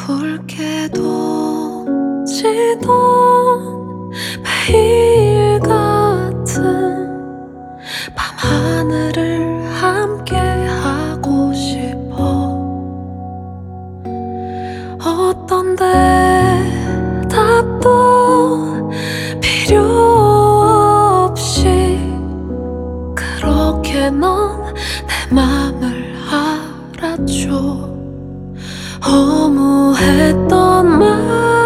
붉게도 지던 매일 같은 밤하늘을 함께 하고 싶어. 어떤 대답도 필요 없이 그렇게 넌 내 맘을 알아줘. 허무했던 말